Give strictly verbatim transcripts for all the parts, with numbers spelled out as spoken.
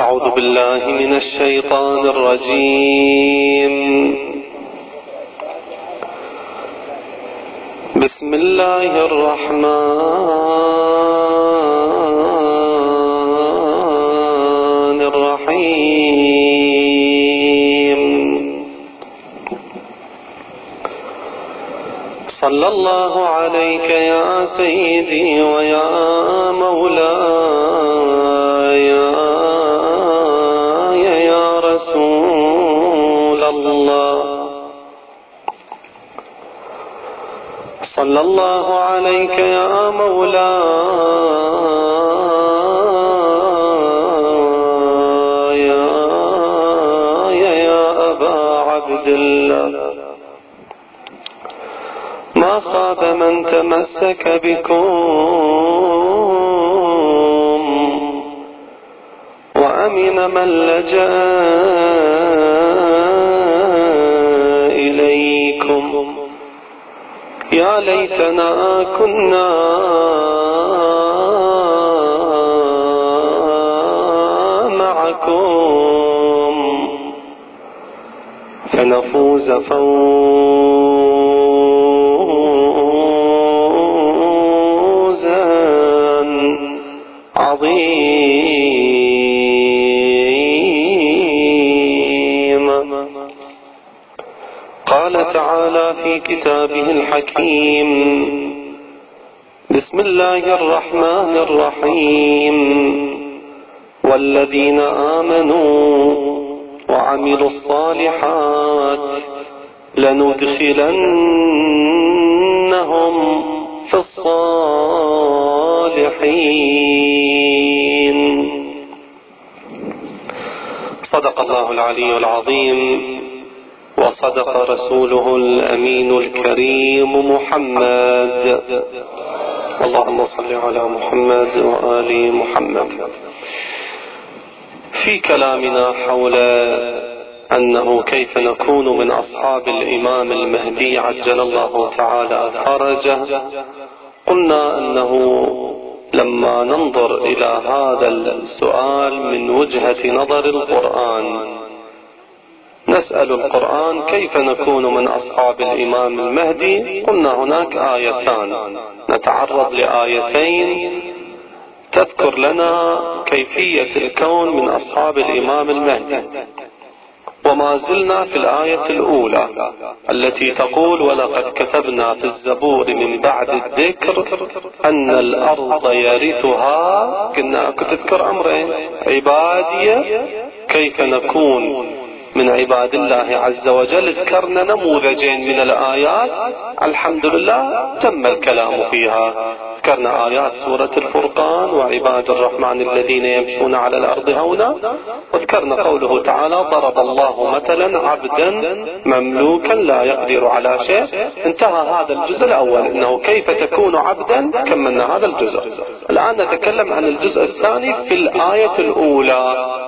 أعوذ بالله من الشيطان الرجيم. بسم الله الرحمن الرحيم. صلى الله عليك يا سيدي ويا مولاي يا رسول الله. صلى الله عليك يا مولاي يا أبا عبد الله. ما خاب من تمسك بكم وأمن من لجأ إليكم. يا ليتنا كنا معكم فنفوز فوزا عظيما. قال تعالى في كتابه الحكيم: بسم الله الرحمن الرحيم. والذين آمنوا وعملوا الصالحات لندخلنهم في الصالحين. صدق الله العلي العظيم وصدق رسوله الأمين الكريم محمد. اللهم صل على محمد وآل محمد. في كلامنا حول أنه كيف نكون من أصحاب الإمام المهدي عجل الله تعالى فرجه، قلنا أنه لما ننظر إلى هذا السؤال من وجهة نظر القرآن نسأل القرآن كيف نكون من أصحاب الإمام المهدي. قلنا هناك آيتان، نتعرض لآيتين تذكر لنا كيفية الكون من أصحاب الإمام المهدي. وما زلنا في الآية الأولى التي تقول: ولقد كتبنا في الزبور من بعد الذكر أن الأرض يرثها. كنا تذكر أمرين: عبادي كيف نكون من عباد الله عز وجل. ذكرنا نموذجين من الآيات الحمد لله تم الكلام فيها. ذكرنا آيات سورة الفرقان: وعباد الرحمن الذين يمشون على الأرض هونا. وذكرنا قوله تعالى: ضرب الله مثلا عبدا مملوكا لا يقدر على شيء. انتهى هذا الجزء الأول، إنه كيف تكون عبدا. كملنا هذا الجزء. الآن نتكلم عن الجزء الثاني في الآية الأولى: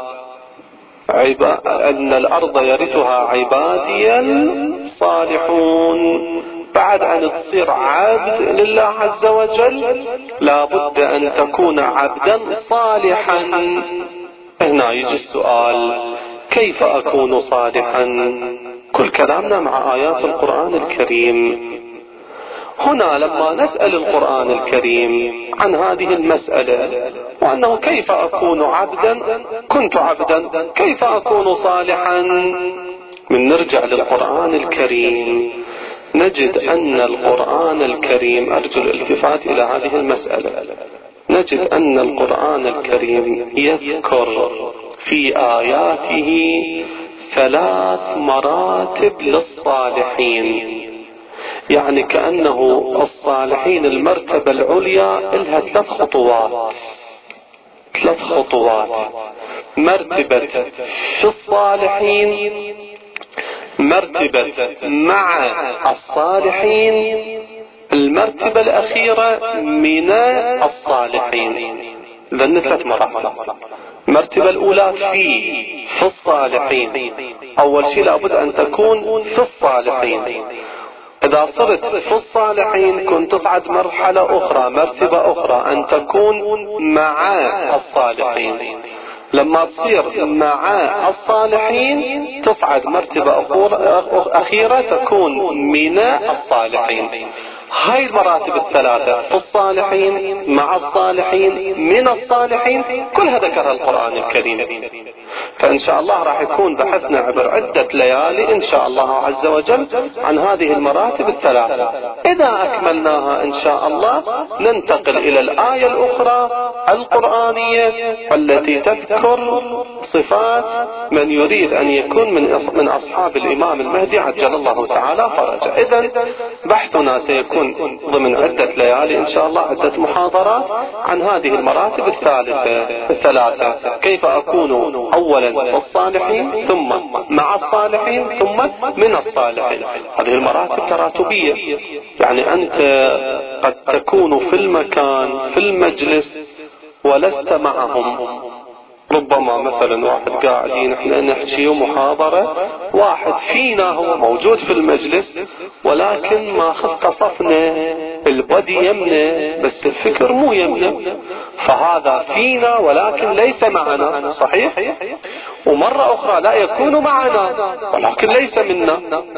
أن الأرض يرثها عبادي الصالحون. بعد أن تصير عبد لله عز وجل لابد أن تكون عبدا صالحا. هنا يجي السؤال: كيف أكون صالحا؟ كل كلامنا مع آيات القرآن الكريم. هنا لما نسأل القرآن الكريم عن هذه المسألة وأنه كيف أكون عبدا، كنت عبدا، كيف أكون صالحا، من نرجع للقرآن الكريم نجد أن القرآن الكريم، أرجو الالتفات إلى هذه المسألة، نجد أن القرآن الكريم يذكر في آياته ثلاث مراتب للصالحين. يعني كأنه الصالحين المرتبة العليا لها ثلاث خطوات ثلاث خطوات مرتبة في الصالحين، مرتبة مع الصالحين، المرتبة الأخيرة من الصالحين. ذن ثلاث مراحل. المرتبة الأولى في في الصالحين. أول شيء لابد أن تكون في الصالحين. إذا صرت في الصالحين كنت تصعد مرحلة أخرى، مرتبة أخرى، أن تكون مع الصالحين. لما تصير مع الصالحين تصعد مرتبة أخيرة تكون من الصالحين. هاي المراتب الثلاثة في الصالحين، مع الصالحين، من الصالحين، كلها ذكرها القرآن الكريم. فإن شاء الله راح يكون بحثنا عبر عدة ليالي إن شاء الله عز وجل عن هذه المراتب الثلاثة. إذا أكملناها إن شاء الله ننتقل إلى الآية الأخرى القرآنية التي تذكر صفات من يريد أن يكون من من أصحاب الإمام المهدي عجل الله تعالى فرجه. إذن بحثنا سيكون ضمن عدة ليالي إن شاء الله، عدة محاضرات عن هذه المراتب الثالثة الثلاثة، كيف أكون أولا الصالحين، ثم مع الصالحين، ثم من الصالحين. هذه المراتب تراتبية، يعني أنت قد تكون في المكان في المجلس ولست معهم. ربما مثلا واحد قاعدين احنا نحكي محاضرة، واحد فينا هو موجود في المجلس ولكن ما خط صفنا، البدي يمنا بس الفكر مو يمنا، فهذا فينا ولكن ليس معنا. صحيح؟ ومرة أخرى لا يكون معنا ولكن ليس منا.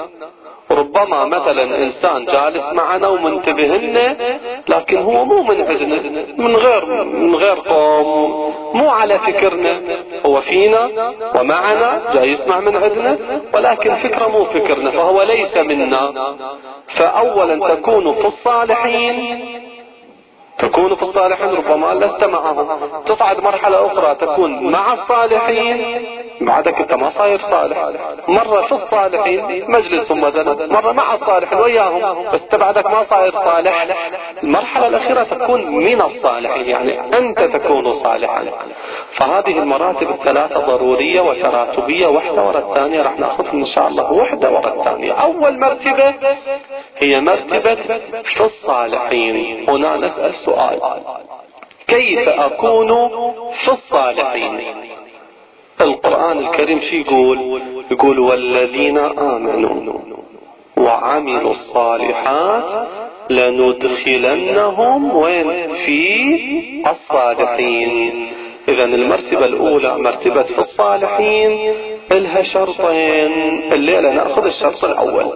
ربما مثلا إنسان جالس معنا ومنتبه لنا لكن هو مو من عندنا، من غير من غير قوم، مو على فكرنا، هو فينا ومعنا جاي يسمع من عندنا ولكن فكره مو فكرنا، فهو ليس منا. فأولا تكون في الصالحين، تكون في الصالحين ربما لست معهم. تصعد مرحلة أخرى تكون مع الصالحين، بعدك أنت ما صاير صالح. مرة في الصالحين مجلسهم مثلا، مرة مع الصالحين وياهم بس بعدك ما صاير صالح. المرحلة الأخيرة تكون من الصالحين، يعني أنت تكون صالحا. فهذه المراتب الثلاثة ضرورية وتراتبية، واحدة ورا الثانية، راح نأخذ إن شاء الله واحدة ورا الثانية. أول مرتبة هي مرتبة في الصالحين. هنا نسأل سؤال: كيف أكون في الصالحين؟ القرآن الكريم شي يقول؟ يقول: والذين آمنوا وعملوا الصالحات لندخلنهم وين؟ في الصالحين. إذن المرتبة الأولى مرتبة في الصالحين، لها شرطين. الليلة نأخذ الشرط الأول.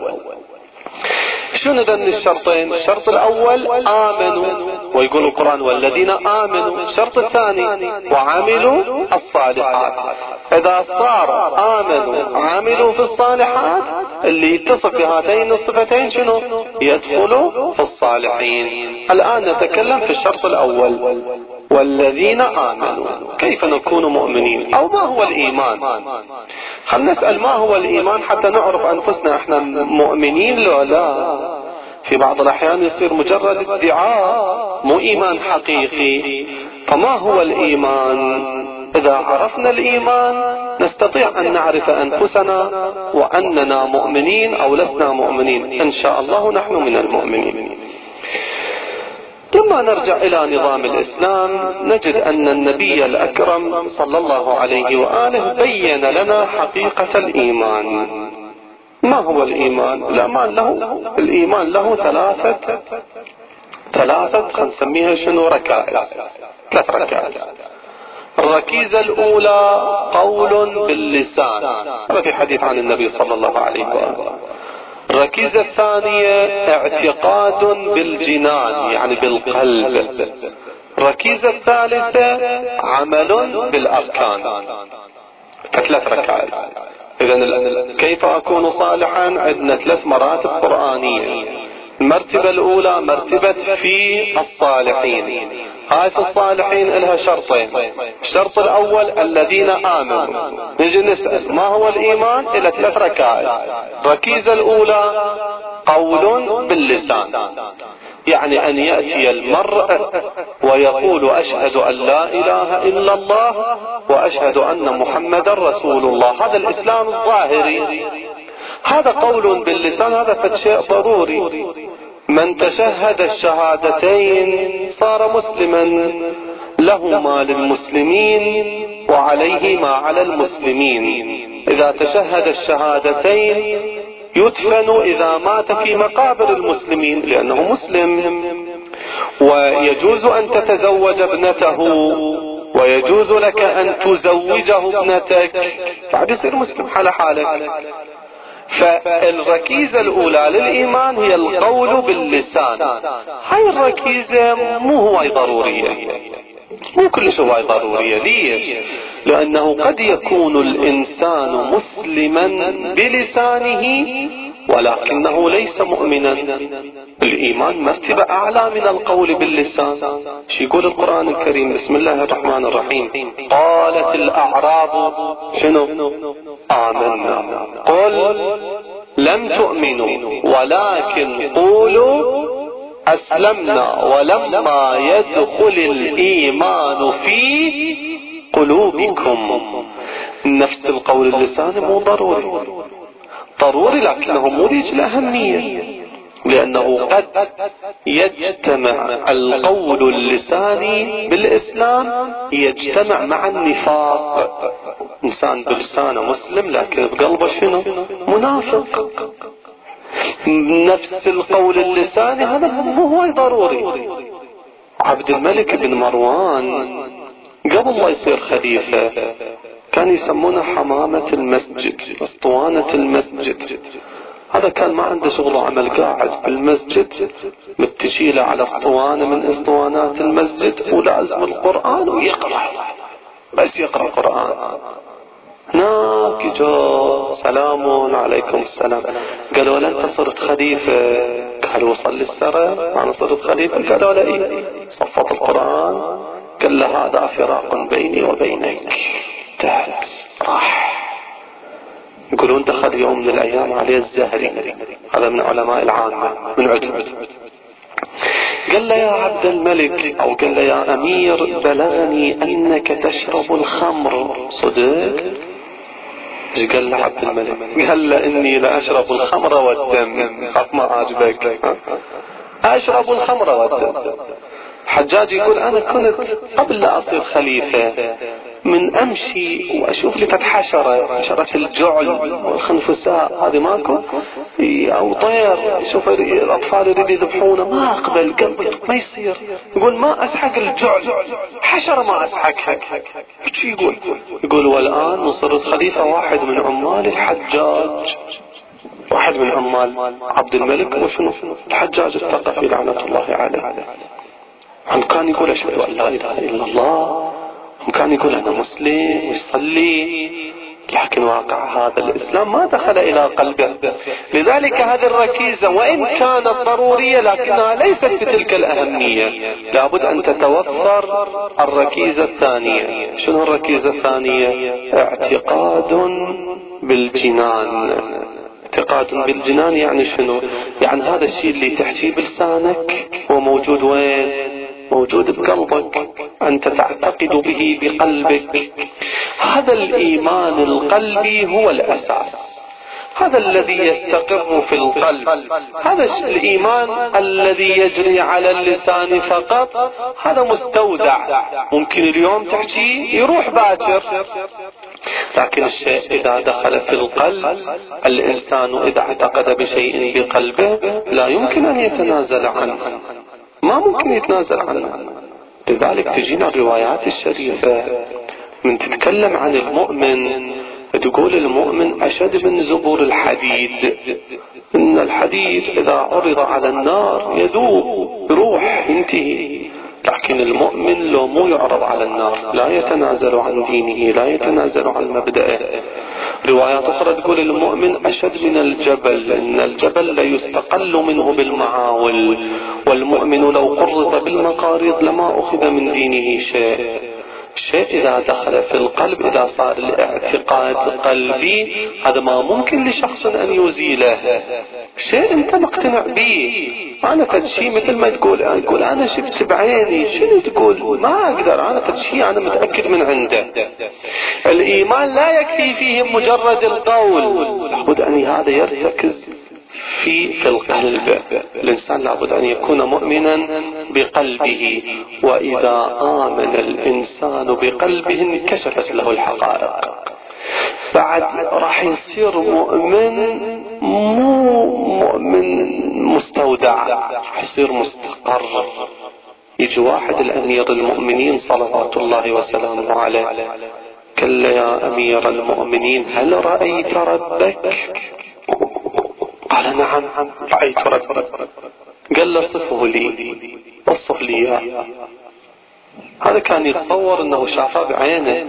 شنو ذن الشرطين؟ الشرط الأول آمنوا، ويقول القرآن: والذين آمنوا. الشرط الثاني: وعملوا الصالحات. إذا صار آمنوا عملوا في الصالحات، اللي يتصف بهاتين الصفتين شنو؟ يدخلوا في الصالحين. الآن نتكلم في الشرط الأول، والذين آمنوا. كيف نكون مؤمنين؟ أو ما هو الإيمان؟ خلنا نسأل ما هو الإيمان حتى نعرف أنفسنا احنا مؤمنين لو لا. في بعض الأحيان يصير مجرد ادعاء، مو إيمان حقيقي. فما هو الإيمان؟ إذا عرفنا الإيمان نستطيع أن نعرف أنفسنا وأننا مؤمنين أو لسنا مؤمنين. إن شاء الله نحن من المؤمنين. لما نرجع إلى نظام الإسلام نجد أن النبي الأكرم صلى الله عليه وآله بين لنا حقيقة الإيمان. ما هو الإيمان؟ الإيمان له الإيمان له ثلاثة ثلاثة خلينا نسميها شنو؟ ركائز. ثلاث ركائز. الركيزة الأولى قول باللسان، هذا في حديث عن النبي صلى الله عليه وآله. الركيزة الثانية اعتقاد بالجنان، يعني بالقلب. الركيزة الثالثة عمل بالأركان. ثلاث ركائز. إذن كيف أكون صالحا؟ عندنا ثلاث مراتب قرآنية. المرتبة الأولى مرتبة في الصالحين. هاي في الصالحين لها شرطين. الشرط الأول الذين آمنوا. نجي نسأل ما هو الإيمان؟ إلى ثلاث ركائز. الركيزة الأولى قول باللسان، يعني أن يأتي المرء ويقول: أشهد أن لا إله إلا الله وأشهد أن محمدا رسول الله. هذا الإسلام الظاهري، هذا قول باللسان، هذا فشيء ضروري. من تشهد الشهادتين صار مسلما، له ما للمسلمين وعليه ما على المسلمين. إذا تشهد الشهادتين يدفن إذا مات في مقابر المسلمين لأنه مسلم. ويجوز أن تتزوج ابنته ويجوز لك أن تزوجه ابنتك، بعد يصير مسلم حال حالك. فالركيزة الأولى للإيمان هي القول باللسان. هاي الركيزة مو هواي ضرورية، مو كلش هواي ضرورية. ليش؟ لأنه قد يكون الإنسان مسلما بلسانه ولكنه ليس مؤمنا. الإيمان مرتبة أعلى من القول باللسان. شو يقول القرآن الكريم؟ بسم الله الرحمن الرحيم: قالت الأعراب شنو؟ آمنا قل لم تؤمنوا ولكن قولوا أسلمنا ولما يدخل الإيمان في قلوبكم. نفس القول اللساني مو ضروري، ضروري لكنه مو ذيك الأهمية، لأنه قد يجتمع القول اللساني بالإسلام يجتمع مع النفاق. إنسان بلسانه مسلم لكن بقلبه شنو؟ منافق. نفس القول اللساني هذا مو هو ضروري. عبد الملك بن مروان قبل ما يصير خليفة كان يسمونه حمامة المسجد، اسطوانة المسجد. هذا كان ما عنده شغل وعمل، قاعد بالمسجد متشيله على اسطوانة من اسطوانات المسجد ولازم القرآن ويقرأ، بس يقرأ قرآن. هناك جو سلام عليكم السلام، قالوا له انت صرت خليفة؟ قالوا صلي السرى انا صرت خليفة. قالوا له ايه؟ صفت القرآن قال له هذا فراق بيني وبينك، تحت راح. يقولون دخل يوم من الايام عليه الزهري، هذا من علماء العامة من عدن، قال له يا عبد الملك او قال له يا امير بلغني انك تشرب الخمر، صدق؟ ايش قال له عبد الملك؟ قال له اني لاشرب الخمر والدم. خاف ما عاجبك؟ اشرب الخمر والدم. حجاج يقول انا كنت قبل لا اصير خليفة من امشي واشوف لي فد حشرة، حشرة الجعل والخنفساء هذه ماكو، او طير، شوف الاطفال يريد يذبحونه ما اقبل قلبي ما يصير. يقول ما اسحق الجعل، حشرة ما اسحقها. شو يقول؟ يقول والان وصرت خليفة واحد من عمال الحجاج، واحد من عمال عبد الملك وشنو الحجاج الثقفي لعنة الله عليه. هم كان يقول اشهد ان لا اله الا الله، هم كان يقول انا مسلم ويصلي، لكن واقع هذا الاسلام ما دخل الى قلبه. لذلك هذه الركيزة وان كانت ضرورية لكنها ليست بتلك الاهمية. لابد ان تتوفر الركيزة الثانية. شنو الركيزة الثانية؟ اعتقاد بالجنان. اعتقاد بالجنان يعني شنو؟ يعني هذا الشيء اللي تحكيه بلسانك هو موجود وين؟ موجود بقلبك، أنت تعتقد به بقلبك. هذا الإيمان القلبي هو الأساس، هذا الذي يستقر في القلب. هذا الإيمان الذي يجري على اللسان فقط هذا مستودع، ممكن اليوم تحكي يروح باكر، لكن الشيء إذا دخل في القلب، الإنسان إذا اعتقد بشيء بقلبه لا يمكن أن يتنازل عنه، ما ممكن يتنازل عنه. لذلك تجينا الروايات الشريفة من تتكلم عن المؤمن، تقول المؤمن أشد من زبور الحديد، إن الحديد إذا عرض على النار يذوب يروح ينتهي، لكن المؤمن لو مو يعرض على النار لا يتنازل عن دينه، لا يتنازل عن مبدأه. روايات أخرى تقول المؤمن أشد من الجبل، إن الجبل لا يستقل منه بالمعاول، والمؤمن لو قرب بالمقاريض لما أخذ من دينه شيء. الشيء إذا دخل في القلب، إذا صار الاعتقاد قلبي، هذا ما ممكن لشخص أن يزيله. شيء أنت مقتنع به. أنا تدشي مثل ما تقول أنا تقول أنا شفت بعيني، شنو تقول؟ ما أقدر، أنا تدشي أنا متأكد من عنده. الإيمان لا يكفي فيه مجرد القول، لابد أن هذا يرتكز في في القلب. الإنسان لابد أن يكون مؤمنا بقلبه، وإذا آمن الإنسان بقلبه انكشفت له الحقائق. بعد راح يصير مؤمن، مو مؤمن مستودع، راح يصير مستقر، يجي واحد الأمير المؤمنين صلوات الله وسلامه عليه، قال له يا أمير المؤمنين هل رأيت ربك؟ قال نعم رأيت ربك. قال له صفه لي، وصف لي إياه. هذا كان يتصور أنه شافه بعينه.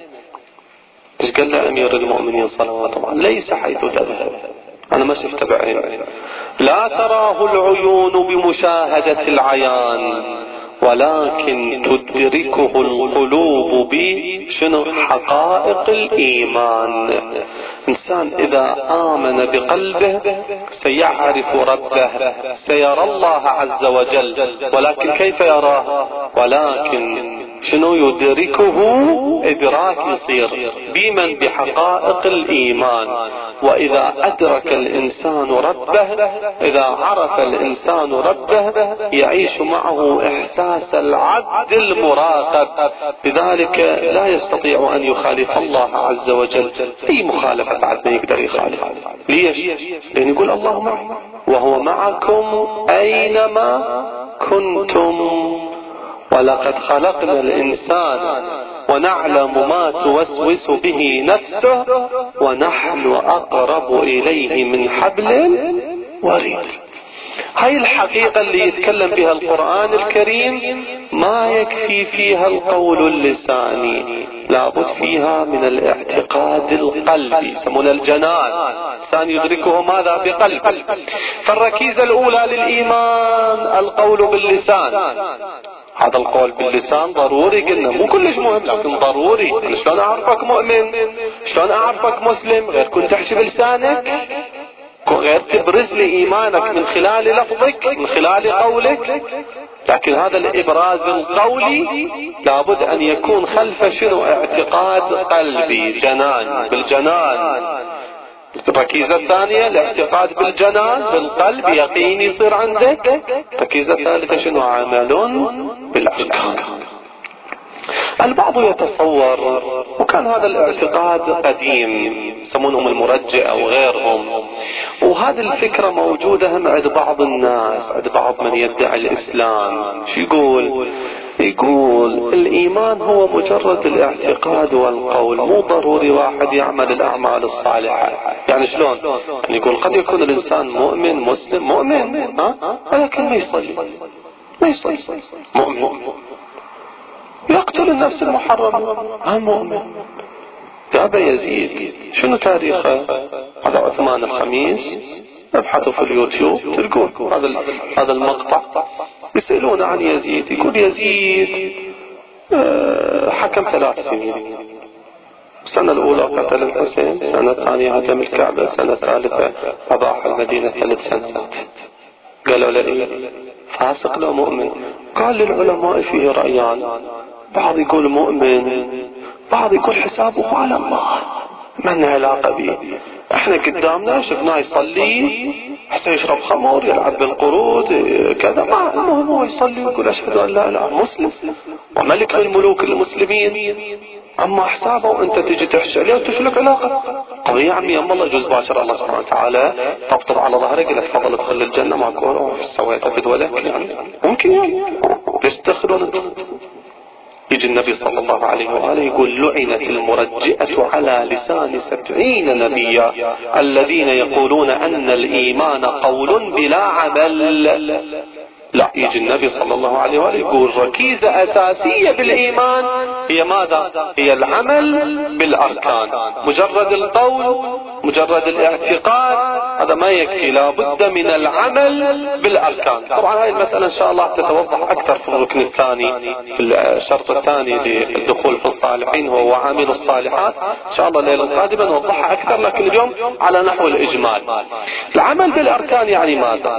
ايش قال له أمير المؤمنين صلوات الله؟ ليس حيث تذهب، أنا ما شفت بعيني، لا تراه العيون بمشاهدة العيان، ولكن تدركه القلوب بشنو؟ حقائق الإيمان. إنسان إذا آمن بقلبه سيعرف ربه، سيرى الله عز وجل، ولكن كيف يراه؟ ولكن شنو؟ يدركه إدراك يصير بمن؟ بحقائق الإيمان. وإذا أدرك الإنسان ربه، إذا عرف الإنسان ربه، يعيش معه إحساس العبد المراقب، لذلك لا يستطيع أن يخالف الله عز وجل. أي مخالفة بعد ما يقدر يخالف. ليش؟ لأن يقول الله معي وهو معكم أينما كنتم، ولقد خلقنا الإنسان ونعلم ما توسوس به نفسه ونحن أقرب إليه من حبل الوريد. هاي الحقيقة اللي يتكلم بها القرآن الكريم ما يكفي فيها القول اللساني، لابد فيها من الاعتقاد القلبي، يسمونه الجنان، الإنسان يدركه ماذا؟ بقلب. فالركيزة الأولى للإيمان القول باللسان. هذا القول باللسان ضروري، قلنا مو كلش مهم لكن ضروري. شلون أعرفك مؤمن؟ شلون أعرفك مسلم؟ غير كنت تحكي بلسانك، غير تبرز لي إيمانك من خلال لفظك، من خلال قولك. لكن هذا الإبراز القولي لابد أن يكون خلف شنو؟ اعتقاد قلبي، جنان، بالجنان. الركيزة الثانية الاعتقاد بالجنان بالقلب، يقين يصير عندك. الركيزة الثالثة شنو؟ عمل بالأفكار. البعض يتصور، وكان هذا الاعتقاد قديم يسمونهم المرجئة أو غيرهم، وهذه الفكرة موجودة هم عند بعض الناس، عند بعض من يدعي الإسلام. شو يقول؟ يقول الإيمان هو مجرد الاعتقاد والقول، مو ضروري واحد يعمل الأعمال الصالحة. يعني شلون؟ يقول قد يكون الإنسان مؤمن مسلم مؤمن ها؟ ولكن ما يصلي، ما يصلي مؤمن، يقتل النفس المحرمة ها مؤمن. يا أبا يزيد شنو تاريخه؟ هذا عثمان الخميس، ابحثوا في اليوتيوب تلقون هذا هذا المقطع. يسألون عن يزيد، يقول يزيد حكم ثلاث سنين. السنة الأولى قتل الحسين، السنة الثانية هدم الكعبة، السنة الثالثة أضاح المدينة ثلاث سنوات. قالوا له فاسق لا مؤمن؟ قال للعلماء فيه رأيان، بعض يقول مؤمن، بعض يقول حسابه على الله، ما لنا علاقة به. احنا قدامنا شفناه يصلي، حتى يشرب خمر، يلعب بالقرود كذا، ما المهم هو يصلي ويقول اشهد ان لا اله مسلم وملك الملوك المسلمين. اما حسابه وانت تجي تحشي عليه وتشلك علاقة قوية. يا عمي يا الله يجوز باشر الله سبحانه وتعالى طبطب على ظهرك قال تفضل ادخل الجنة، ما اقول سويت بدولك يعني ممكن يعني ليش تدخلون؟ يجي النبي صلى الله عليه وآله يقول لعنت المرجئة على لسان سبعين نبيا الذين يقولون أن الإيمان قول بلا عمل. لا، يجي النبي صلى الله عليه وآله يقول ركيزة أساسية بالإيمان هي ماذا؟ هي العمل بالأركان. مجرد القول، مجرد الاعتقاد هذا ما يكفي، لا بد من العمل بالأركان. طبعا هاي المسألة إن شاء الله تتوضح أكثر في الركن الثاني، في الشرط الثاني للدخول في الصالحين هو وعامل الصالحات. إن شاء الله الليلة القادمة نوضحها أكثر، لكن اليوم على نحو الإجمال. العمل بالأركان يعني ماذا؟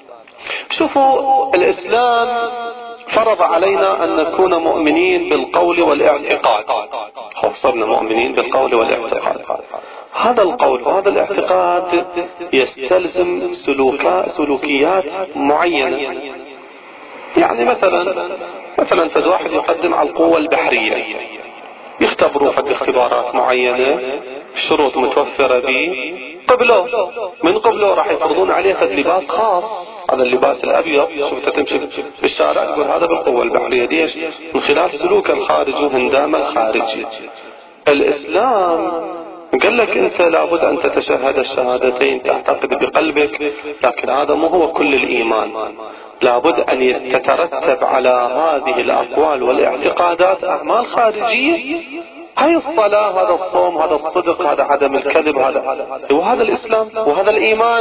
شوفوا، الإسلام فرض علينا أن نكون مؤمنين بالقول والاعتقاد. صرنا مؤمنين بالقول والاعتقاد. هذا القول وهذا الاعتقاد يستلزم سلوكا سلوكيات معينة. يعني مثلا مثلا تد واحد يقدم على القوة البحرية، يختبروا في اختبارات معينة، شروط متوفرة به، قبله من قبله راح يفرضون عليه فد لباس خاص، هذا اللباس الأبيض. شفت تمشي بالشارع تقول هذا بالقوة البحرية. ديش؟ من خلال سلوك الخارج وهندام الخارجي. الإسلام قال لك أنت لابد أن تتشهد الشهادتين، تعتقد بقلبك، لكن هذا مو هو كل الإيمان. لابد أن تترتب على هذه الأقوال والاعتقادات أعمال خارجية. هاي الصلاة، هذا الصوم، هذا الصدق، هذا عدم الكذب، هذا وهذا الإسلام وهذا الإيمان.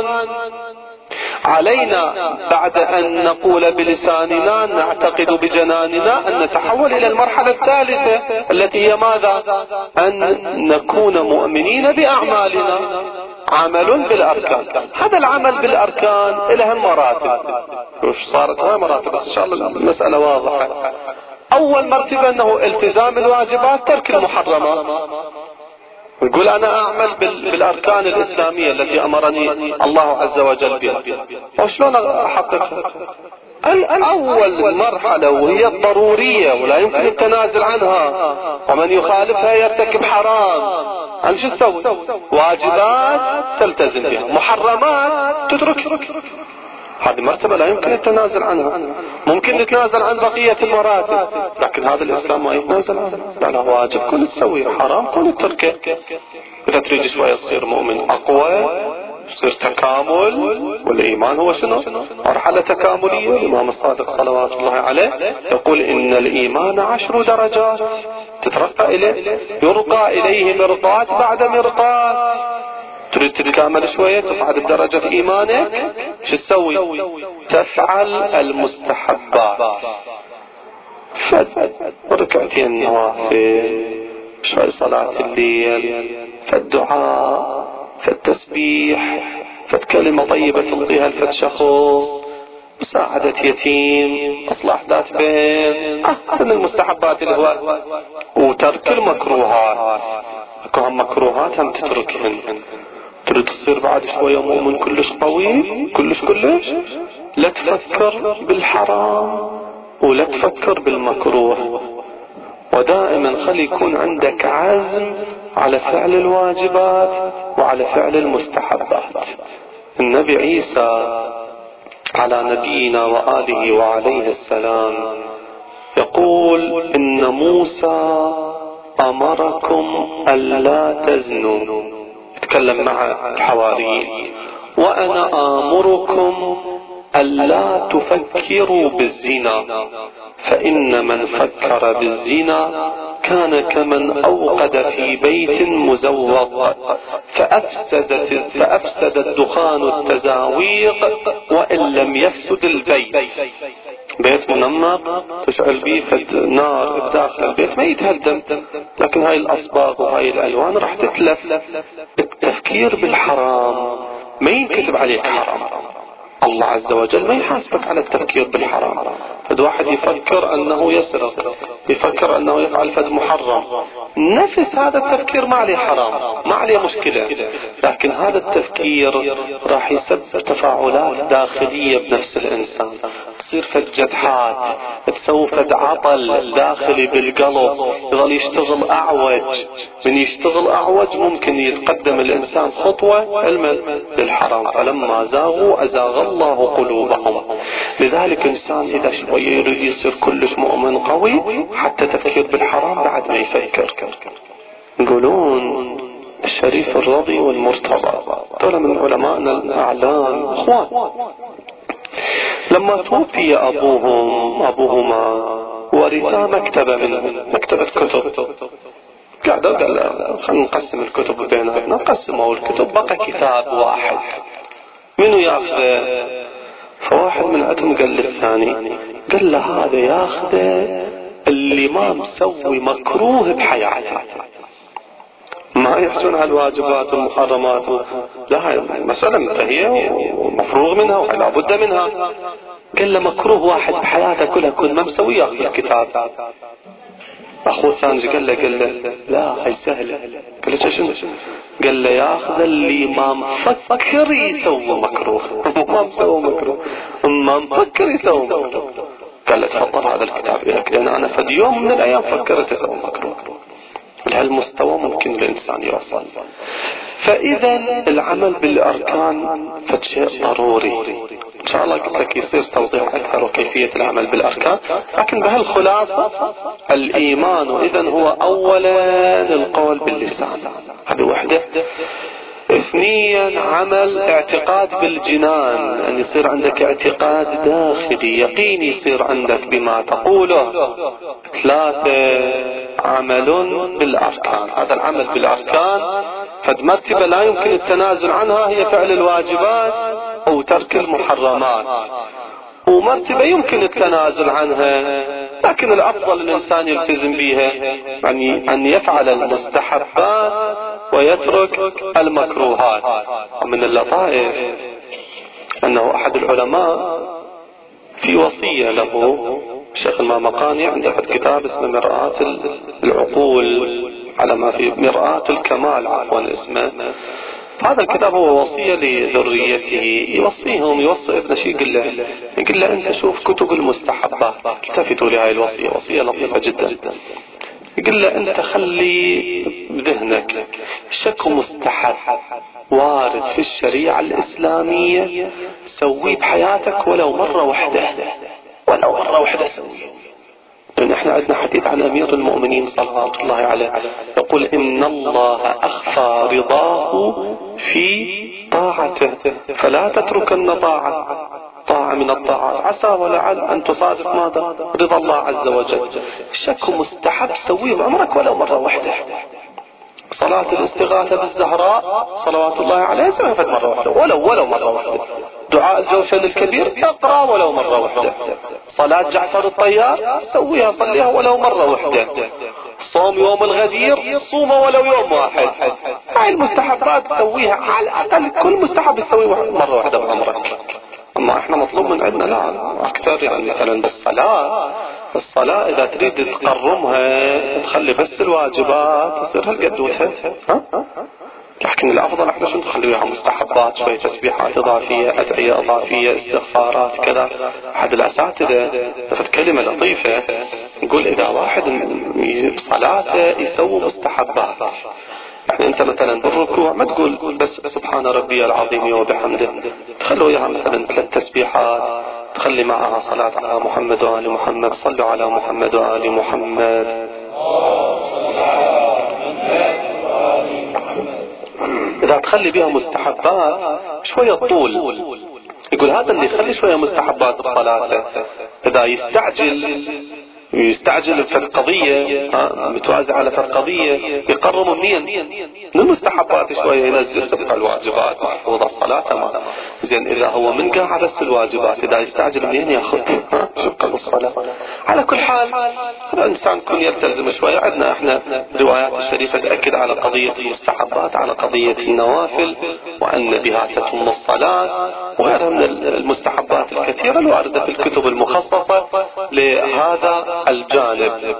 علينا بعد أن نقول بلساننا نعتقد بجناننا أن نتحول إلى المرحلة الثالثة التي هي ماذا؟ أن نكون مؤمنين بأعمالنا. عمل بالأركان. هذا العمل بالأركان له مراتب. وش صارت هاي مراتب؟ بس إن شاء الله المسألة واضحة. أول مرتبة أنه التزام الواجبات، ترك المحرمات. يقول أنا أعمل بالأركان الإسلامية التي أمرني الله عز وجل بها. وشلون أحققها؟ الأول مرحلة وهي الضرورية ولا يمكن التنازل عنها، ومن يخالفها يرتكب حرام. أنت شو تسوي؟ واجبات تلتزم بها، محرمات تترك. هذه مرتبة لا يمكن التنازل عنها. ممكن نتنازل عن بقية المراتب، لكن هذا الإسلام ما يتنازل عنه. لا لا، واجب كل تسويه، حرام كل تركه. إذا تريد شوية تصير مؤمن أقوى، تصير تكامل. والإيمان هو شنو؟ مرحلة تكاملية. الإمام الصادق صلوات الله عليه يقول إن الإيمان عشر درجات تترقى إليه، يرقى إليه مرقات بعد مرقات. تريد تتكامل شوية، تصعد بدرجة إيمانك، شو تسوي؟ تفعل المستحبات، فد ركعتين نوافل، شوي صلاة الليل، فالدعاء، فالتسبيح، فالكلمة طيبة تلقيها لفد شخص، مساعدة يتيم، إصلاح ذات بين. آه من المستحبات اللي هو وترك المكروهات. هم مكروهات هم تتركهن. تريد تصير بعد شوية مؤمن كلش قوي، كلش كلش لا تفكر بالحرام ولا تفكر بالمكروه، ودائما خلي يكون عندك عزم على فعل الواجبات وعلى فعل المستحبات. النبي عيسى على نبينا وآله وعليه السلام يقول إن موسى أمركم ألا تزنوا، يتكلم مع الحواريين، وأنا آمركم ألا تفكروا بالزنا، فإن من فكر بالزنا كان كمن أوقد في بيت مزوق فأفسد, فأفسد الدخان التزاويق وإن لم يفسد البيت. بيت منمق تشعل بيه فد نار بداخل البيت ما يتهدم، لكن هاي الأصباغ وهاي الألوان راح تتلف. التفكير بالحرام ما ينكتب عليك حرام، الله عز وجل ما يحاسبك على التفكير بالحرام. فد واحد يفكر أنه يسرق، يفكر أنه يفعل فد محرم، نفس هذا التفكير ما عليه حرام، ما عليه مشكلة، لكن هذا التفكير راح يسبب تفاعلات داخلية بنفس الإنسان، تصير فد جدحات، تسوي فد عطل داخلي بالقلب، يظل يشتغل أعوج. من يشتغل أعوج ممكن يتقدم الإنسان خطوة علما للحرام. فلما زاغوا أزاغ الله قلوبهم. لذلك إنسان إذا شوية يريد يصير كلش مؤمن قوي، حتى تفكير بالحرام بعد ما يفكر. يقولون الشريف الرضي والمرتضى دول من علماءنا الأعلام أخوان، لما توفي أبوهم أبوهما ورثا مكتبة من مكتبة كتب، قاعدوا قال خلينا نقسم الكتب بيناتنا، قسموا الكتب بقى كتاب واحد، منو ياخذه؟ فواحد من عندهم قال للثاني، قال له هذا ياخذه اللي ما مسوي مكروه بحياته، ما يحسون على الواجبات والمحرمات. لا، هاي المسألة منتهية ومفروغ منها ولا بد منها. قال له مكروه واحد بحياته كلها كل ما مسوي ياخذ الكتاب. أخوه الثاني قال له قال له لا هاي سهلة. قال له شنو؟ قال له ياخذ اللي ما مفكر يسوي مكروه، ما مسوي مكروه، ما مفكر يسوي مكروه. قال له تفضل هذا الكتاب لك، لأن أنا في يوم من الأيام فكرت أسوي مكروه. لهالمستوى ممكن الإنسان يوصل. فإذا العمل بالأركان فشيء ضروري. إن شاء الله قلت لك يصير توضيح أكثر وكيفية العمل بالأركان، لكن بهالخلاصة الإيمان إذن هو أولا القول باللسان، هذه وحدة. اثنيا عمل اعتقاد بالجنان، أن يصير عندك اعتقاد داخلي يقين يصير عندك بما تقوله. ثلاثة عمل بالأركان، هذا العمل بالأركان فد مرتبة لا يمكن التنازل عنها، هي فعل الواجبات أو ترك المحرمات، ومرتبة يمكن التنازل عنها لكن الأفضل الإنسان يلتزم بها، يعني أن يفعل المستحبات ويترك المكروهات. ومن اللطائف أنه أحد العلماء في وصية له الشيخ المامقاني عنده في كتاب اسمه مرآة العقول على ما في مرآة الكمال عفوا اسمه. هذا الكتاب هو وصية لذريته، يوصيهم يوصي ابن شيء يقول له يقول له أنت شوف كتب المستحبات، التفتوا لهذه الوصية، وصية لطيفة جدا. يقول له أنت خلي بذهنك شك مستحب وارد في الشريعة الإسلامية سويه بحياتك ولو مرة واحدة، ولو مرة واحدة سويه. لأن احنا عندنا حديث عن أمير المؤمنين صلوات الله عليه يقول إن الله أخفى رضاه في طاعته فلا تتركن طاعة طاعة من الطاعات عسى ولعل أن تصادف ماذا رضا الله عز وجل. الشك مستحب سويه بعمرك ولو مرة واحدة. صلاة الاستغاثة بالزهراء صلوات الله عليه سويها مرة واحدة ولو ولو مرة واحدة. دعاء الجوشن الكبير اقرأ ولو مرة واحدة. صلاة جعفر الطيار سويها صليها ولو مرة واحدة. صوم يوم الغدير صوم ولو يوم واحد. هاي المستحبات سويها على الأقل، كل مستحب تسويه مرة واحدة بعمرك. أما احنا مطلوب من عندنا لا أكثر، يعني مثلا بالصلاة الصلاة إذا تريد تقرمها تخلي بس الواجبات تصير هالقد وتهد، لكن الأفضل احنا شو نخليها مستحبات، شوية تسبيحات إضافية، أدعية إضافية، استغفارات كذا. أحد الأساتذة لفت كلمة لطيفة نقول إذا واحد بصلاته يسوي مستحبات، يعني أنت مثلا بالركوع ما تقول بس سبحان ربي العظيم وبحمده، تخلوا إياها مثلا ثلاث تسبيحات، تخلي معها صلاة على محمد وآل محمد، صلوا على محمد وآل محمد. إذا تخلي بها مستحبات شوية طول، يقول هذا اللي يخلي شوية مستحبات بصلاته إذا يستعجل يستعجل في القضية متوازع على في القضية يقرم منين من المستحبات شوية ينزل تبقى الواجبات محفوظة الصلاة تمام زين. إذا هو من قاعد بس الواجبات إذا يستعجل منين ياخذ شبكة بالصلاة. على كل حال الإنسان كن يلتزم شوية. عندنا احنا روايات الشريفة تأكد على قضية المستحبات، على قضية النوافل، وأن بها تتم الصلاة وغيرها من المستحبات الكثيرة الواردة في الكتب المخصصة لهذا الجانب.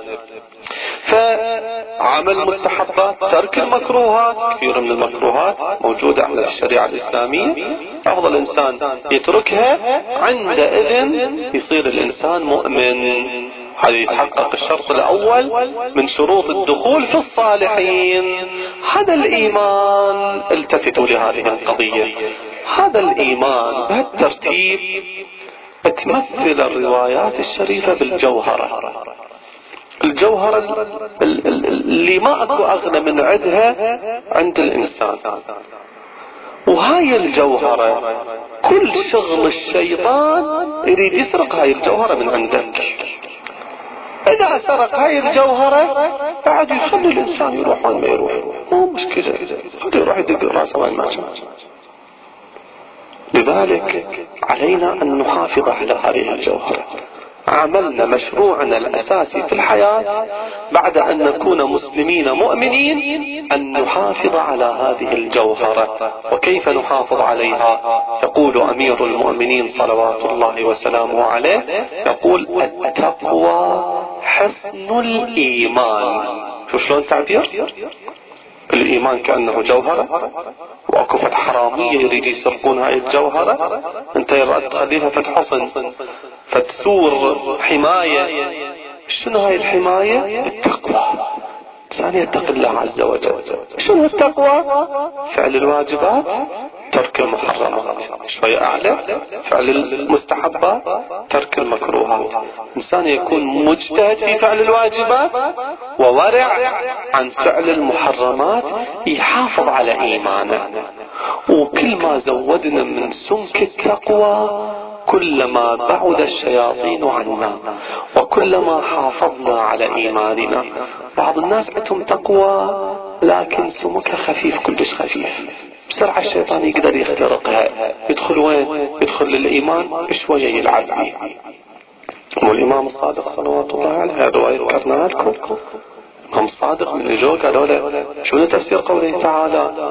فعمل المستحبات ترك المكروهات، كثير من المكروهات موجودة على الشريعة الإسلامية، أفضل إنسان يتركها عندئذ يصير الإنسان مؤمن. هذا يتحقق الشرط الأول من شروط الدخول في الصالحين. هذا الإيمان، التفتوا لهذه القضية، هذا الإيمان بهالترتيب تمثل الروايات الشريفة بالجوهرة، الجوهرة اللي ما أكو أغنى من عدها عند الإنسان. وهاي الجوهرة كل شغل الشيطان يريد يسرق هاي الجوهرة من عندك. إذا سرق هاي الجوهرة بعد يخلي الإنسان يروح وين ما يروح، مو مشكلة، خليه يروح يدق راسه وين ما شاء. لذلك علينا أن نحافظ على هذه الجوهرة. عملنا مشروعنا الأساسي في الحياة بعد أن نكون مسلمين مؤمنين أن نحافظ على هذه الجوهرة. وكيف نحافظ عليها؟ يقول أمير المؤمنين صلوات الله وسلامه عليه، يقول التقوى حسن الإيمان. شو شلون تعبير؟ الإيمان كأنه جوهرة، وأكو فت حرامية يريد يسرقون هاي الجوهرة، انت يرأت تخليها فت حصن فتسور حماية. شنو هاي الحماية؟ التقوى. إنسان يتقي الله عز وجل. شنو التقوى؟ فعل الواجبات، ترك المحرمات. شوية أعلى فعل المستحبات، ترك المكروهات. إنسان يكون مجتهد في فعل الواجبات وورع عن فعل المحرمات، يحافظ على إيمانه. وكل ما زودنا من سمك التقوى كلما بعد الشياطين عنا، وكلما حافظنا على إيماننا. بعض الناس عندهم تقوى لكن سمكها خفيف، كلش خفيف، بسرعة الشيطان يقدر يخترقها. يدخل وين؟ يدخل للإيمان شوية يلعب فيه. والإمام الصادق صلوات الله عليه، الرواية ذكرناها لكم، الإمام الصادق من يجوا قالوا له شنو تفسير قوله تعالى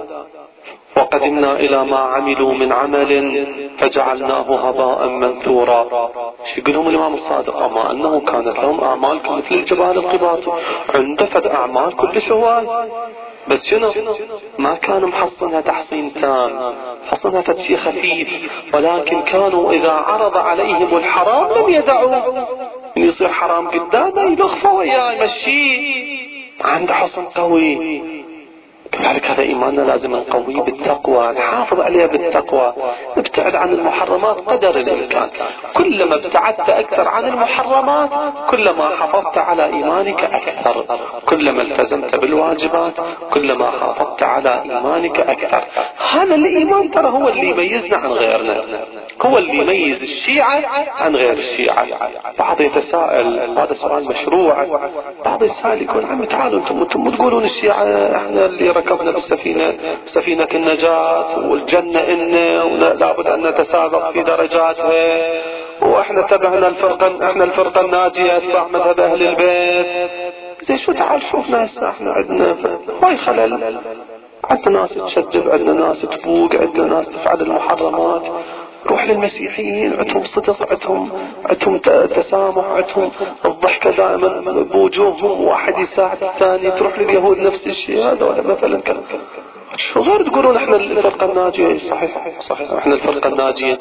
وقدمنا إلى ما عملوا من عمل فجعلناه هباء منثورا؟ شو يقول لهم الإمام الصادق؟ أما أنه كانت لهم أعمال مثل الجبال القباط، عنده فد أعمال كلش هواي، بس شنو؟ ما كان محصنها تحصين تام، حصنها فد شيء خفيف، ولكن كانوا إذا عرض عليهم الحرام لم يدعوا. من يصير حرام قدامه يلخفه وياه يمشيه، عنده حصن قوي. كذلك هذا إيماننا لازم نقويه بالتقوى، نحافظ عليه بالتقوى، نبتعد عن المحرمات قدر الإمكان. كلما ابتعدت أكثر عن المحرمات كلما حافظت على إيمانك أكثر، كلما التزمت بالواجبات كلما حافظت على إيمانك أكثر. هذا الإيمان ترى هو اللي يميزنا عن غيرنا، هو اللي يميز الشيعة عن غير الشيعة. بعض يتساءل، هذا سؤال مشروع، بعض يسأل يقول عم تعالوا انتم انتم تقولون الشيعة احنا اللي ركبنا بالسفينة سفينة النجاة والجنة إنا لابد أن نتسابق في درجاتها، وإحنا تبعنا الفرقة، إحنا الفرقة الناجية أتباع مذهب أهل البيت. زي شو تعال شوف ناس إحنا عندنا هاي خلل، عندنا ناس تشذب، عندنا ناس تفوق، عندنا ناس تفعل المحرمات. روح للمسيحيين عندهم صدق، عندهم عندهم تسامح، عندهم الضحكة دائما بوجوههم، واحد يساعد الثاني. تروح لليهود نفس الشيء. هذا ولا مثلا كلام شو غير تقولون احنا الفرقة الناجية؟ صحيح صحيح صحيح احنا الفرقة الناجية،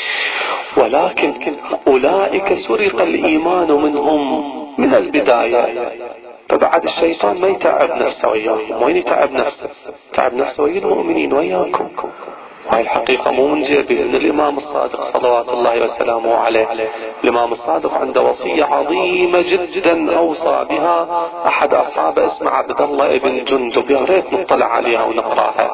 ولكن أولئك سرق الإيمان منهم من البداية، فبعد الشيطان ما يتعب نفسه وياهم. وين يتعب نفسه؟ تعب نفسه ويا المؤمنين وياكم. هاي الحقيقة مو من جيبي، ان الامام الصادق صلوات الله وسلامه عليه، الامام الصادق عنده وصية عظيمة جدا اوصى بها احد اصحابه اسمه عبد الله ابن جندب، يا ريت نطلع عليها ونقراها.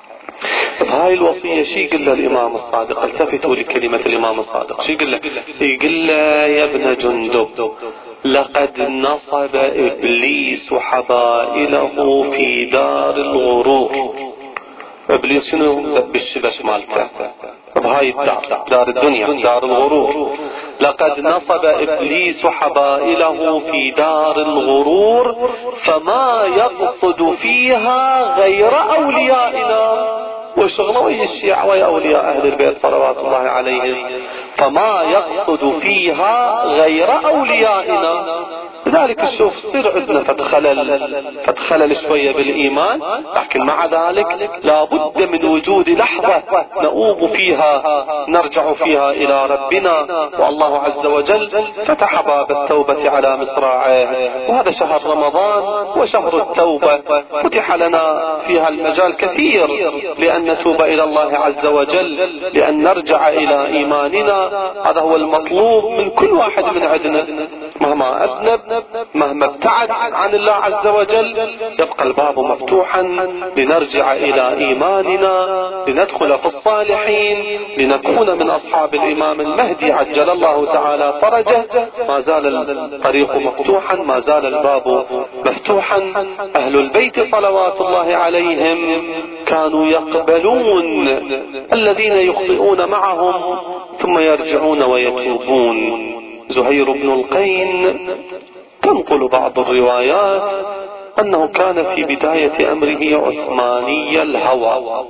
هاي الوصية شي يقول له الامام الصادق؟ التفتوا لكلمة الامام الصادق، شي يقول له؟ يقول له يا ابن جندب لقد نصب ابليس حبائله في دار الغرور. ابليس شنو؟ بالشبك مالته بهاي الدار، دار الدنيا، دار الغرور. لقد نصب ابليس حبائله في دار الغرور فما يقصد فيها غير اوليائنا. وشغله ويا الشيعة ويا اولياء اهل البيت صلوات الله عليهم، فما يقصد فيها غير اوليائنا. لذلك الشوف صير عندنا فتخلل فتخلل شوية بالإيمان، لكن مع ذلك لابد من وجود لحظة نؤوب فيها نرجع فيها إلى ربنا. والله عز وجل فتح باب التوبة على مصراعيه، وهذا شهر رمضان وشهر التوبة، فتح لنا فيها المجال كثير لأن نتوب إلى الله عز وجل، لأن نرجع إلى إيماننا. هذا هو المطلوب من كل واحد من عندنا، مهما أذنب مهما ابتعد عن الله عز وجل يبقى الباب مفتوحا لنرجع إلى إيماننا، لندخل في الصالحين، لنكون من أصحاب الإمام المهدي عجل الله تعالى فرجه. ما زال الطريق مفتوحا، ما زال الباب مفتوحا. أهل البيت صلوات الله عليهم كانوا يقبلون الذين يخطئون معهم ثم يرجعون ويتوبون. زهير بن القين تنقل بعض الروايات أنه كان في بداية أمره عثماني الهوى.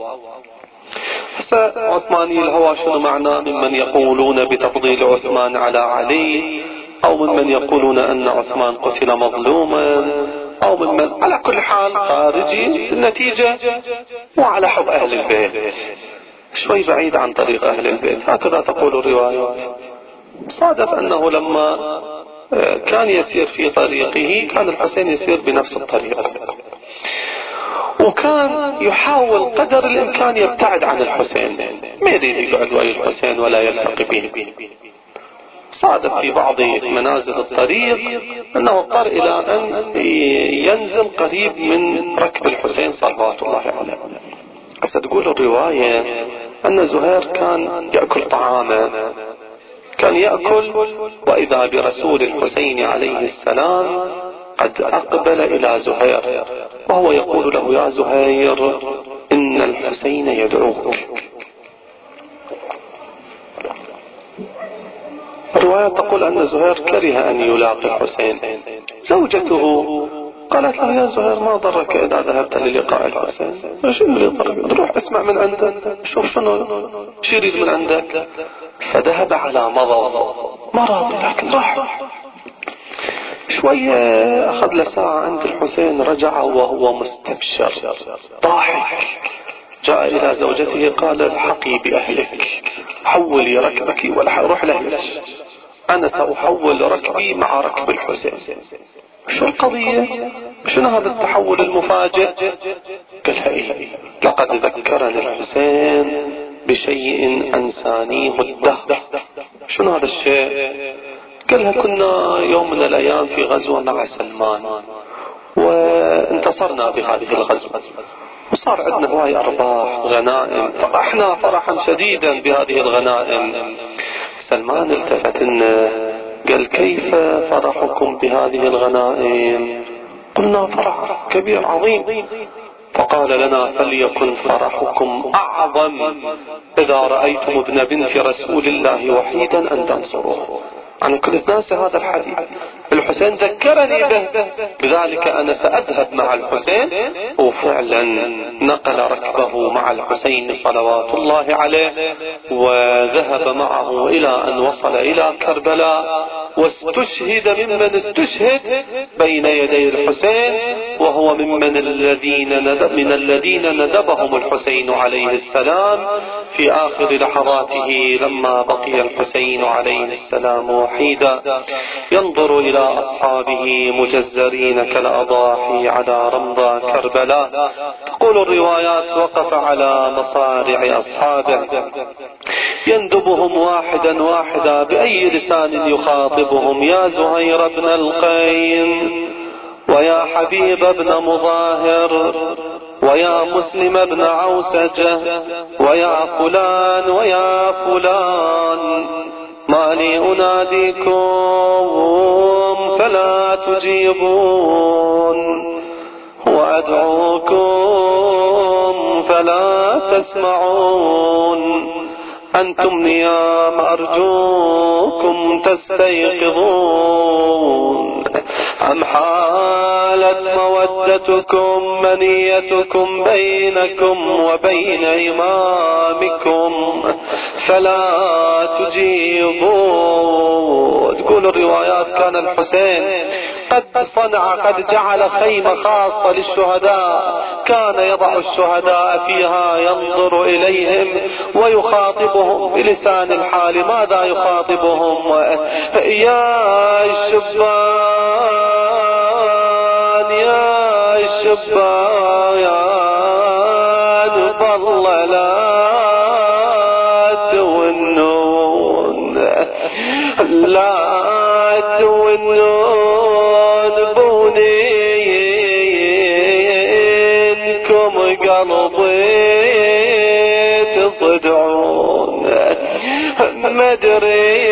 عثماني الهوى شنو معناه؟ ممن يقولون بتفضيل عثمان على علي، أو ممن يقولون أن عثمان قتل مظلوما، أو ممن على كل حال خارجي النتيجة وعلى حب أهل البيت، شوي بعيد عن طريق أهل البيت، هكذا تقول الروايات. صادف أنه لما كان يسير في طريقه كان الحسين يسير بنفس الطريقة، وكان يحاول قدر الإمكان يبتعد عن الحسين، ما يريد يقعد ويا الحسين ولا يلتقي به. صادف في بعض منازل الطريق أنه اضطر إلى أن ينزل قريب من ركب الحسين صلوات الله عليه. ستقول الرواية أن زهير كان يأكل طعاما، كان يأكل وإذا برسول الحسين عليه السلام قد أقبل إلى زهير وهو يقول له: يا زهير إن الحسين يدعوك. الرواية تقول أن زهير كره أن يلاقي الحسين. زوجته قالت له: يا زهير ما ضرك إذا ذهبت للقاء الحسين؟ شو اللي ضرك؟ روح اسمع من عنده، شوف شنو شو يريد من عندك. فذهب على مضض مرض، لكن راح شوية، أخذ له ساعة عند الحسين، رجع وهو مستبشر ضاحك. جاء إلى زوجته قال: الحقي بأهلك، حولي ركبك ولا روح لأهلك، أنا سأحول ركبي مع ركب الحسين. شو القضية؟ شنو هذا التحول المفاجئ؟ قالها: إيه، لقد ذكرني الحسين بشيء أنسانيه الدهر. شنو هذا الشيء؟ قالها: كنا يوم من الأيام في غزوة مع سلمان وانتصرنا بهذه الغزوة، وصار عندنا هواي أرباح غنائم، فرحنا فرحا شديدا بهذه الغنائم. سلمان التفت لنا قال: كيف فرحكم بهذه الغنائم؟ قلنا: فرح كبير عظيم. فقال لنا: فليكن فرحكم أعظم إذا رأيتم ابن بنت رسول الله وحيدا أن تنصروه. أنا كنت ناسي هذا الحديث، الحسين ذكرني به، بذلك أنا سأذهب مع الحسين. وفعلا نقل ركبه مع الحسين صلوات الله عليه، وذهب معه إلى أن وصل إلى كربلاء، واستشهد ممن استشهد بين يدي الحسين، وهو ممن الذين ندب من الذين ندبهم الحسين عليه السلام في آخر لحظاته لما بقي الحسين عليه السلام وحيدا ينظر إلى أصحابه مجزرين كالأضاحي على رمضة كربلاء. تقول الروايات: وقف على مصارع أصحابه يندبهم واحدا واحدا، بأي لسان يخاطبهم: يا زهير بن القين، ويا حبيب بن مظاهر، ويا مسلم بن عوسجة، ويا فلان ويا فلان، ما لي أناديكم فلا تجيبون، وأدعوكم فلا تسمعون، أنتم نيام أرجوكم تستيقظون، أم حالت مودتكم منيتكم بينكم وبين إمامكم فلا تجيبون. تقول الروايات: كان الحسين قد صنع قد جعل خيمة خاصة للشهداء، كان يضع الشهداء فيها ينظر إليهم ويخاطبهم بلسان الحال. ماذا يخاطبهم؟ يا الشبان يا الشبان ضللات والنون، لا تونون بونينكم قلبي تصدعون، مدري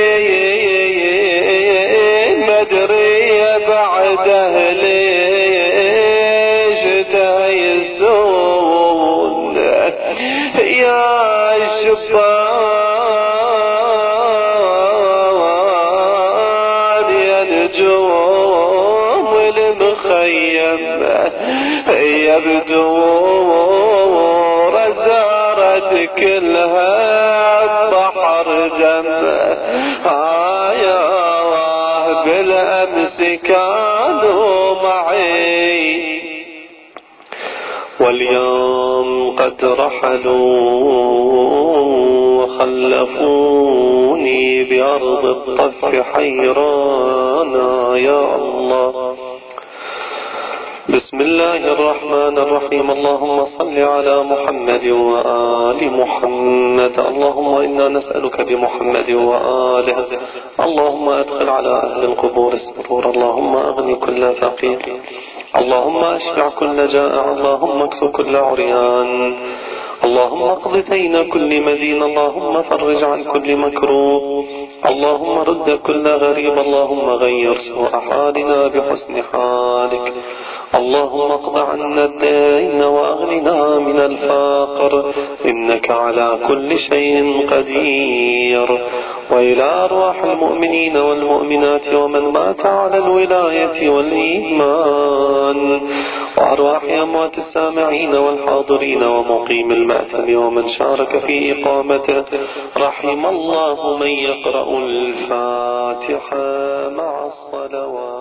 مدري بعد أهلي تهيسون، يا الشبان يا نجوم المخيم يبدو رزارة كلها بحر دم، يا بالأمس كانوا معي واليوم قد رحلوا وخلفوني بأرض الطف حيرانا يا الله. بسم الله الرحمن الرحيم. اللهم صل على محمد وآل محمد. اللهم إنا نسألك بمحمد وآله. اللهم أدخل على أهل القبور السرور. اللهم أغني كل فقير. اللهم أشبع كل جائع. اللهم اكسو كل عريان. اللهم اقض دين كل مدين. اللهم فرج عن كل مكروه. اللهم رد كل غريب. اللهم غير سوء حالنا بحسن حالك. اللهم اقض عنا الدين وأغننا من الفقر إنك على كل شيء قدير. وإلى أرواح المؤمنين والمؤمنات ومن مات على الولاية والإيمان وأرواح أموات السامعين والحاضرين ومقيم المأتم ومن شارك في إقامته رحم الله من يقرأ الفاتحة مع الصلوات.